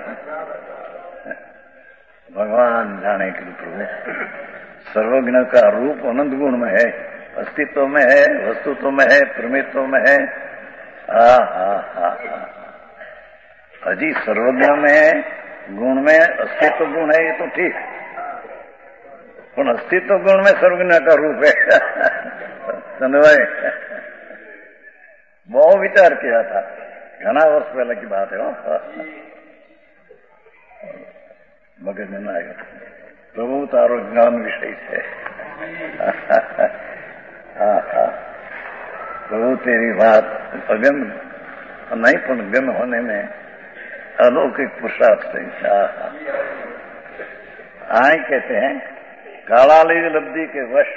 Speaker 1: भगवान जाने के प्रभु सर्वज्ञ का रूप अनंत गुण में है, अस्तित्व में है, वस्तुत्व में है, प्रमेत्व में है। हा हा हा अजी सर्वज्ञ में गुण में अस्तित्व गुण है, ये तो ठीक, पर अस्तित्व गुण में सर्वज्ञ का रूप है। समझे? बहुत विचार किया था, घना वर्ष पहले की बात है। मगज में ना आएगा प्रभु तारो ज्ञान विषय से। प्रभु तेरी बात अगम नहीं पण गम होने में अलौकिक पुरुषार्थ से। आए कहते हैं कालाली लब्धि के वश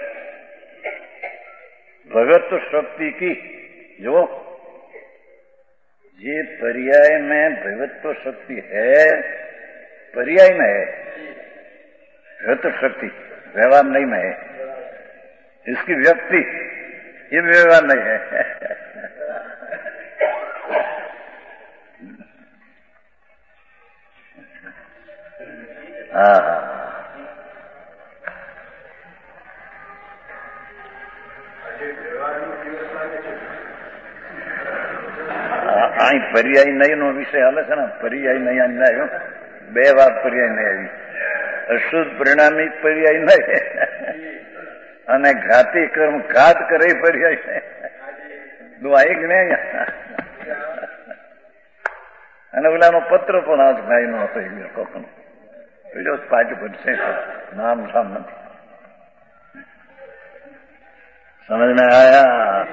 Speaker 1: भगत शक्ति की जो ये पर्याय में भगवत्व शक्ति है, पर्याय में है, भगवत्व शक्ति व्यवहार नहीं में है, इसकी व्यक्ति ये व्यवहार नहीं है। અહીં પર્યાય નહીં નો વિષય હાલે છે ને, પર્યાય નહીં આવ્યો, બે વાર પર્યાય નહીં આવી, અશુદ્ધ પરિણામી પર્યાય નહીં, અને ઘાતી કર્મ ઘાત કરે પર્યાય નહીં, એક નહીં. અને ઓલાનો પત્ર પણ આજ ભાઈ નો હતો, કોકનો બીજો પાટી પડશે, નામ સામ નથી. समझ में आया?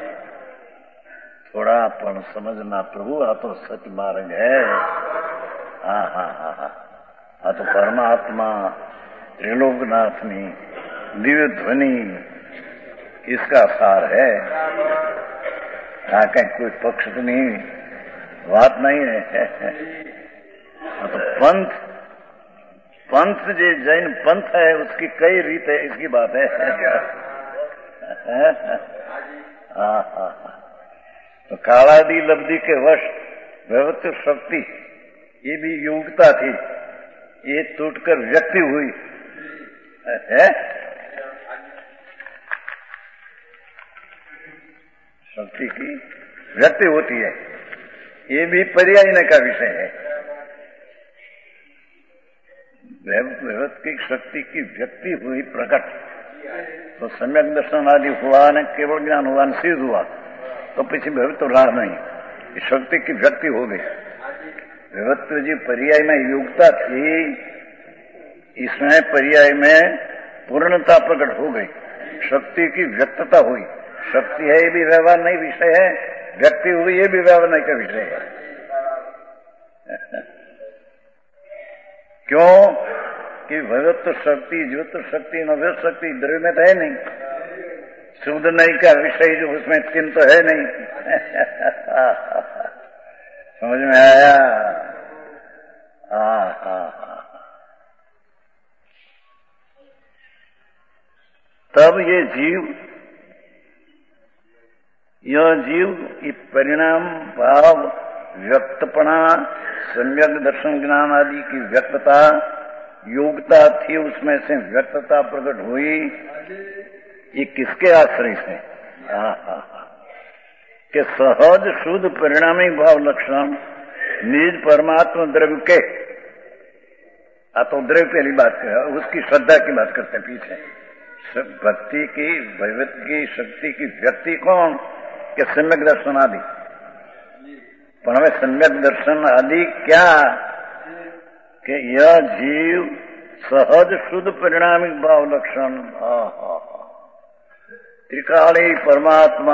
Speaker 1: थोड़ा पण समझना प्रभु, आ तो सच मार्ग है। हाँ हाँ हाँ हाँ आ तो परमात्मा त्रिलोकनाथनी दिव्य ध्वनि इसका सार है। हाँ कहीं कोई पक्ष तो नहीं, बात नहीं है। तो पंथ जो जैन पंथ है उसकी कई रीत है, इसकी बात है। तो कालादि लब्धि के वश व्यवस्थित शक्ति ये भी योग्यता थी, ये टूटकर व्यक्ति हुई है। शक्ति की व्यक्ति होती है, ये भी पर्यायने का विषय है। व्यवस्थित शक्ति की व्यक्ति हुई प्रकट, तो सम्यक दर्शन आदि हुआ न केवल ज्ञान हुआ न सिद्ध हुआ, तो पीछे भविष्य तो रहा नहीं, शक्ति की व्यक्ति हो गई। व्यवस्थित जी पर्याय में योग्यता थी, इसमें पर्याय में पूर्णता प्रकट हो गई, शक्ति की व्यक्तता हुई। शक्ति है ये भी व्यवहार नहीं विषय है, व्यक्ति हुई ये भी व्यवहार नहीं का विषय है। क्यों कि भगवत शक्ति ज्योत शक्ति नव्य शक्ति द्रव्य में तो है नहीं, शुद्ध नहीं का विषय जो उसमें चिन्ह तो है नहीं। समझ में आया? तब ये जीव परिणाम भाव व्यक्तपणा सम्यक दर्शन ज्ञान आदि की व्यक्तता योग्यता थी, उसमें से व्यक्तता प्रकट हुई। ये किसके आश्रय से? कि सहज शुद्ध परिणामी भाव लक्षण निज परमात्मा द्रव्य के, तो द्रव्य पहली बात कर, उसकी श्रद्धा की बात करते हैं पीछे। भक्ति की भगवत की शक्ति की व्यक्ति कौन? कि सम्यक दर्शन आदि। पर हमें सम्यक दर्शन आदि क्या कि यह जीव सहज शुद्ध परिणामी भाव लक्षण त्रिकाली परमात्मा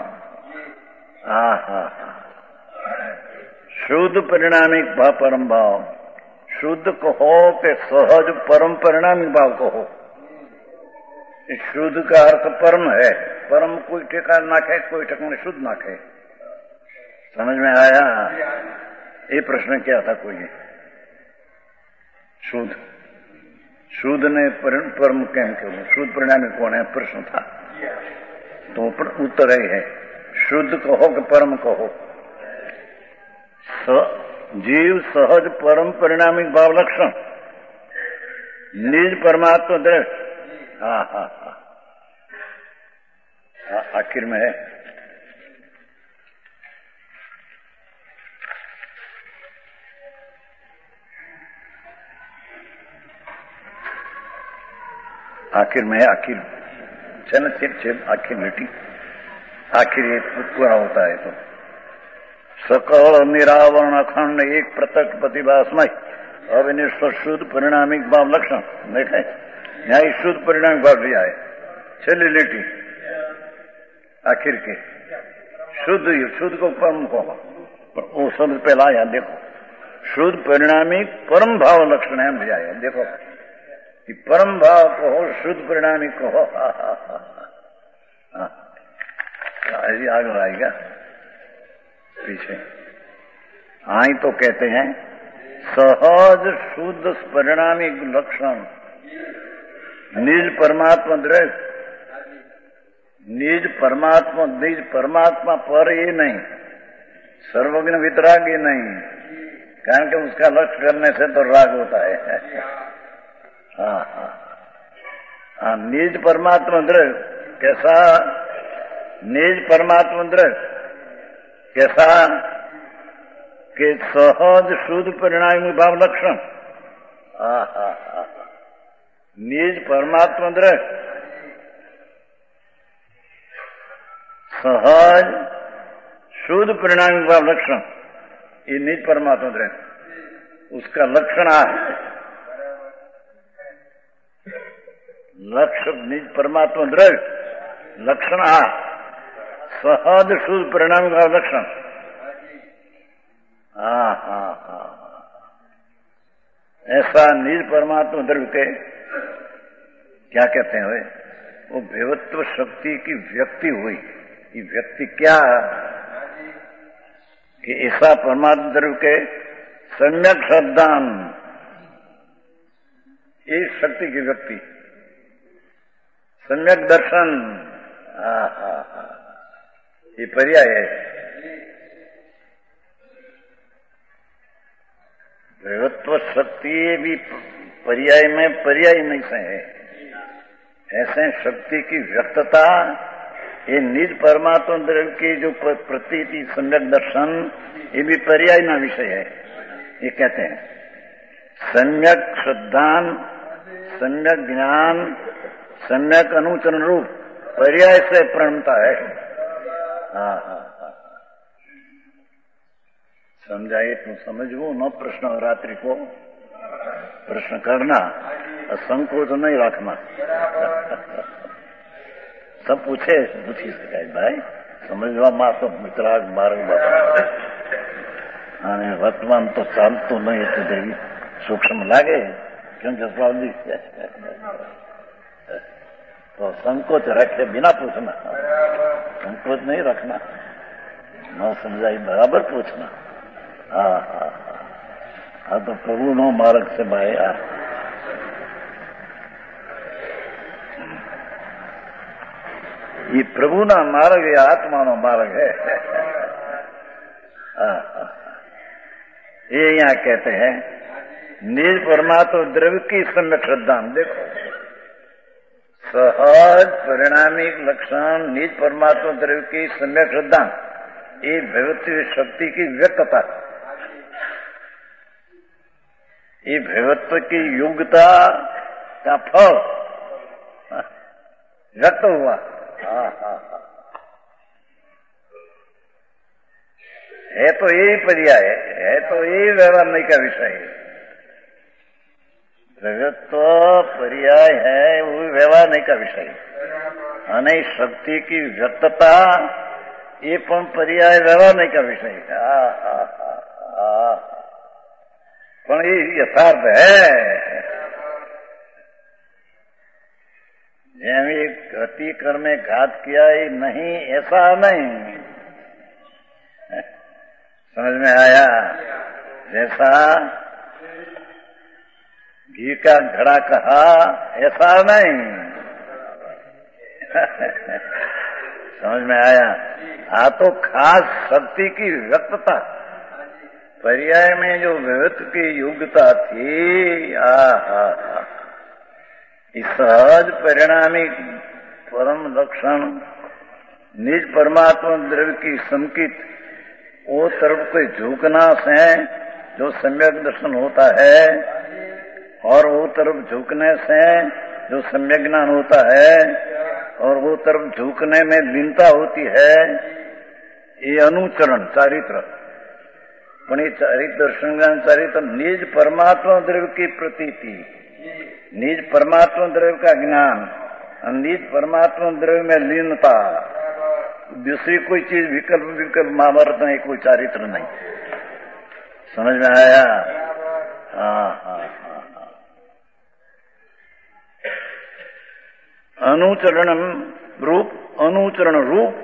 Speaker 1: शुद्ध परिणामी भाव परम भाव, शुद्ध कहो के सहज परम परिणामी भाव कहो। शुद्ध का अर्थ परम है, परम कोई ठेका नाखे, कोई ठिकाने शुद्ध नाखे। समझ में आया? ये प्रश्न क्या था कोई? शुद्ध શુદ્ધ ને પરમ કેમ કહેવું? શુદ્ધ પરિણામી કોણ है प्रश्न था, तो उत्तर है शुद्ध कहो कि परम कहो? जीव सहज परम परिणामी भाव लक्षण निज परमात्मा दृष्ट। हाँ हाँ हाँ, आखिर में है आखिर में, आखिर चल आखिर बेटी, आखिर ये पूरा होता है तो सकल निरावरण अखंड एक प्रत्यक्ष प्रतिभासमय अविनिष्ठ शुद्ध परिणामिक भाव लक्षण देखे। यहाँ शुद्ध परिणामिक भाव दिया है, चली लेटी आखिर के शुद्ध को परम को, वो शब्द पहला यहाँ देखो, शुद्ध परिणामिक परम भाव लक्षण है दिया है। देखो कि परम भाव कहो, शुद्ध परिणामी कहो। ऐसी आगे आएगा पीछे। आई तो कहते हैं सहज शुद्ध परिणामी लक्षण निज परमात्मा दृष्ट। निज परमात्मा पर ये नहीं, सर्वज्ञ वितरागी नहीं, कारण कि उसका लक्ष्य करने से तो राग होता है। हाँ हाँ हाँ, निज परमात्मा दृष्ट कैसा? निज परमात्मा दृष्ट कैसा कि सहज शुद्ध परिणामी भाव लक्षण। निज परमात्मा दृष्ट सहज शुद्ध परिणामी भाव लक्षण, ये निज परमात्मा दृष्ट उसका लक्षण है। लक्ष्य निज परमात्मा दृष्ट लक्षण सहज शुद्ध परिणामी भाव लक्षण। हाँ हाँ हाँ, ऐसा निज परमात्मा द्रव्य के क्या कहते हैं? वो भैवत्व शक्ति की व्यक्ति हुई। ये व्यक्ति क्या कि ऐसा परमात्मा द्रव्य के सम्यक श्रद्धान, ये शक्ति की व्यक्ति, सम्यक दर्शन। ये पर्याय है। भैवत्व शक्ति भी पर्याय में पर्याय नहीं से है। ऐसे शक्ति की व्यक्तता, ये निज परमात्मा द्रव्य की जो प्रतीति सम्यक दर्शन, ये भी पर्याय ना विषय है। ये कहते हैं सम्यक श्रद्धान, सम्यक ज्ञान, सम्यक अनुचरण रूप पर्याय से प्रणता है। हाँ हाँ हाँ, समझाए तू समझो न। प्रश्न रात्रि को प्रश्न करना, संकोच नहीं रखना। सब पूछे पूछी सकाय भाई समझवा માં તો મિત્રાગ માર્ગ બતાવે અને વર્તમાન તો ચાલતો નહીં એટલે દેવી સૂક્ષ્મ લાગે કેમ કે સ્વાભાવિક છે। तो संकोच रखे बिना पूछना, संकोच नहीं रखना, न समझाई बराबर पूछना। हाँ हाँ हाँ, तो प्रभु नो मार्ग से भाई ये प्रभु ना मार्ग, ये आत्मा नो मार्ग है। ये यहाँ कहते हैं निज परमात्मा द्रव्य की सम्यक श्रद्धा। देखो सहज परिणामिक लक्षण निज परमात्मा द्रव्य की सम्यक श्रद्धा, ये भैवत्व शक्ति की व्यक्तता, ये भैवत्व की योग्यता का फल व्यक्त हुआ। है तो यही पर्याय है, तो यही व्यवहार नहीं का विषय है। भगवत्व पर्याय है, वो व्यवहार नहीं का विषय। અને શક્તિ की व्यक्तता ये पण पर्याय व्यवहार नहीं का विषय। पण ये यथार्थ है। જેમ एक गति कर में घात किया ही नहीं, ऐसा नहीं। समझ में आया? जैसा घी का घड़ा कहा, ऐसा नहीं। समझ में आया? तो खास शक्ति की व्यक्तता, पर्याय में जो व्यक्त की योग्यता थी, इस सहज परिणामी परम लक्षण निज परमात्मा द्रव्य की संकित वो तरफ कोई झुकना से जो सम्यक दर्शन होता है, और वो तरफ झुकने से जो सम्यक ज्ञान होता है, और वो तरफ झुकने में लीनता होती है, ये अनुचरण चारित्र। पण ये चारित्र दर्शन ज्ञान चारित्र निज परमात्मा द्रव्य की प्रतीति, निज परमात्मा द्रव्य का ज्ञान, निज परमात्मा द्रव्य में लीनता, दूसरी कोई चीज विकल्प महाभारत नहीं, कोई चारित्र नहीं। समझ में आया? हाँ। अनुचरण रूप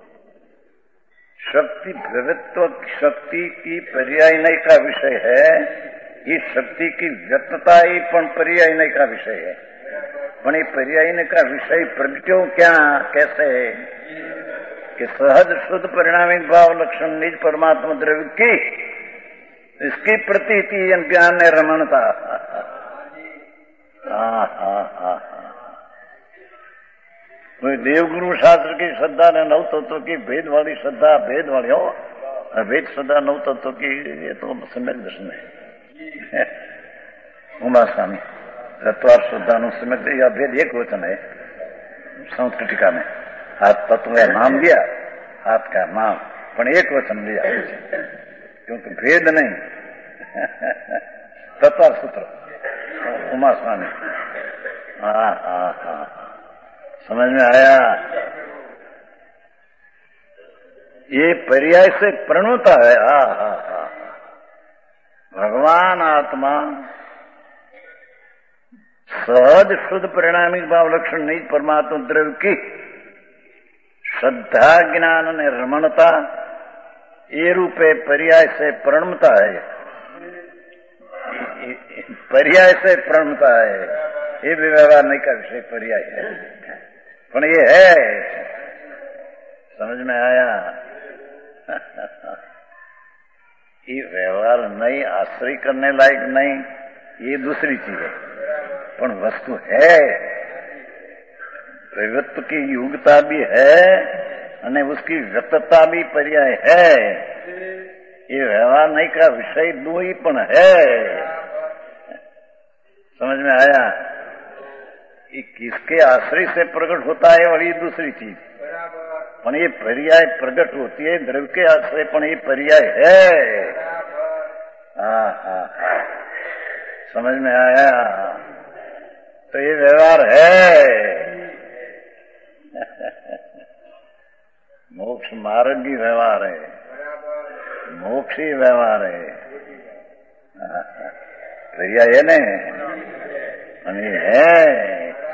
Speaker 1: शक्ति भवित्व शक्ति की पर्यायनय का विषय है। इस शक्ति की व्यक्तता ही पण पर्यायनय का विषय है। पण ये पर्यायनय का विषय प्रगट्यो क्या, कैसे है कि सहज शुद्ध परिणामिक भाव लक्षण निज परमात्मा द्रव्य की इसकी प्रतीति ज्ञान ने रमणता। कोई देवगुरु शास्त्र की श्रद्धा ने नव तत्व की भेद वाली श्रद्धा, भेद वाली हो, भेद श्रद्धा नव तत्व की, ये तो सम्यक दर्शन है। उमा स्वामी तत्वार श्रद्धा नु सम्यक, यह भेद एक वचन है संस्कृत टीका में। हाथ तत्व का नाम दिया, हाथ का नाम, पण एक वचन दिया, क्योंकि भेद नहीं। तत्वार सूत्र उमा स्वामी। समझ में आया? ये पर्याय से प्रणुता है। भगवान आत्मा सहज शुद्ध परिणामिक भाव लक्षण निज परमात्मा द्रव्य की श्रद्धा ज्ञान ने रमणता, ये रूपे पर्याय से प्रणमता है। पर्याय से प्रणमता है, ये भी व्यवहार नहीं का विषय पर्याय है, पण ये है। समझ में आया? ये व्यवहार नहीं, आश्रय करने लायक नहीं, ये दूसरी चीज है, पण वस्तु है। प्रवृत्ति की योग्यता भी है और उसकी व्यक्तता भी पर्याय है। ये व्यवहार नहीं का विषय दो ही पण है। समझ में आया? ये किसके आश्रय से प्रकट होता है और ये दूसरी चीज, पण ये पर्याय प्रकट होती है द्रव्य के आश्रय, पण ये पर्याय है। समझ में आया? तो ये व्यवहार है। मोक्ष मार्ग ही व्यवहार है, मोक्ष ही व्यवहार है। पर्याय है नहीं है।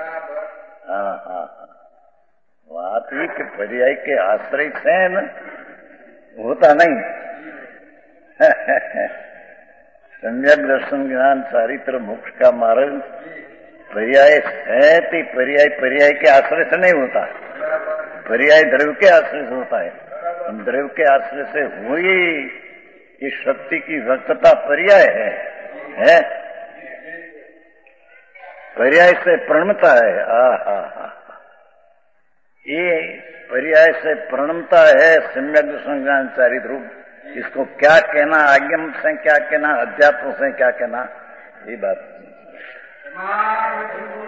Speaker 1: बात ही कि पर्याय के आश्रय से न होता नहीं। सम्यक दर्शन ज्ञान चारित्र मोक्ष का मार्ग पर्याय है, तो पर्याय के आश्रय से नहीं होता, पर्याय द्रव्य के आश्रय से होता है। द्रव्य के आश्रय से हुई ये शक्ति की व्यक्तता पर्याय है। पर्याय से प्रणमता है। ये पर्याय से प्रणमता है सम्यक दर्शन ज्ञान चारित्र रूप। इसको क्या कहना, आगम से क्या कहना, अध्यात्म से क्या कहना, ये बात।